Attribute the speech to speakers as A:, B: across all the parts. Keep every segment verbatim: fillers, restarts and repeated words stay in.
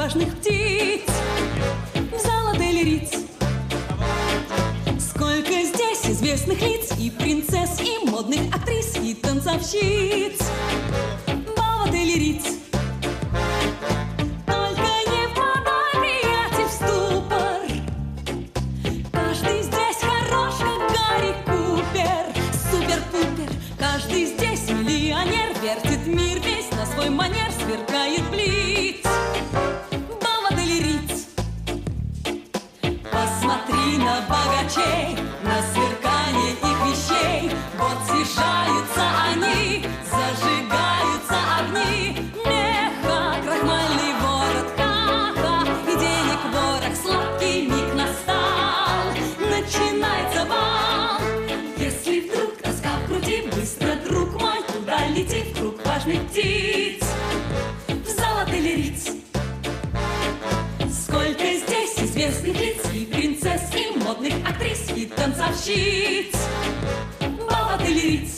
A: важных птиц в зал отеля Риц. Сколько здесь известных лиц, и принцесс, и модных актрис, и танцовщиц. Бал в отеле Риц. Только не впадай, приятель, в ступор. Каждый здесь хорош, как Гарри Купер. Супер-пупер. Каждый здесь миллионер, вертит мир весь на свой манер, сверкает блиц. Бал в отеле Риц. Посмотри на богачей, на сверкание их вещей. Вот съезжаются они, зажигаются огни. Меха, крахмальный ворот, ха-ха, и денег ворох, сладкий миг настал. Начинается бал. Если вдруг тоска в груди, быстро, друг мой, туда лети, в круг важных птиц в зал отеля Риц. Сколько здесь известных лиц, и принцесс, и модных актрис, и танцовщиц. Бал в отеле Риц.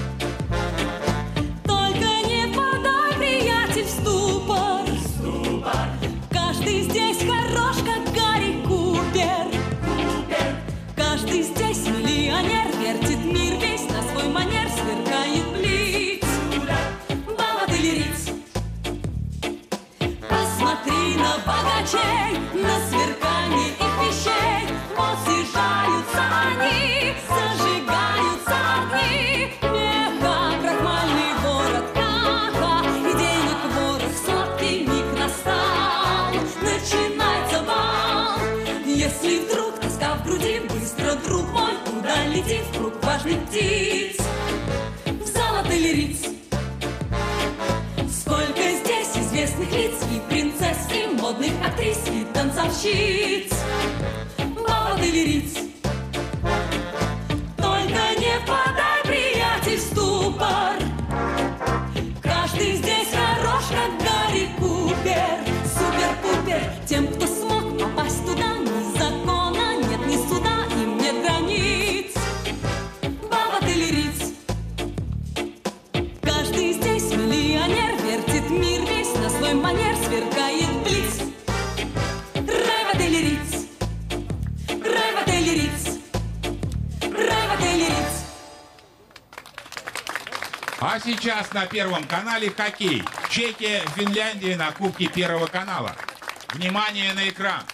A: Только не впадай, приятель, в ступор. Ступор. Каждый здесь хорош, как Гарри Купер. Купер. Каждый здесь миллионер, вертит мир весь на свой манер, сверкает блиц. Бал в отеле Риц. Посмотри на богачей, на сверкание их вещей. Вот съезжаются они, зажигаются огни. Меха, крахмальный ворот, ха-ха, и денег ворох, сладкий миг настал. Начинается бал. Если вдруг тоска в груди, быстро, друг мой, куда лети, в круг важных птиц в зал отеля Риц. Сколько здесь известных лиц, и принцесс, и модных актрис, и танцовщиц. Бал в отеле Риц. Только не впадай, приятель, в ступор. Каждый здесь хорош, как Гарри Купер. Супер-пупер. Тем, кто смог попасть туда, ни закона нет, ни суда, им нет границ. Бал в отеле Риц. Каждый здесь миллионер, вертит мир весь на свой манер, сверкает блиц. Рай в отеле Риц. Рай в отеле Риц. Рай в отеле Риц.
B: А сейчас на Первом канале хоккей. Чехия, Финляндия на Кубке Первого канала. Внимание на экран.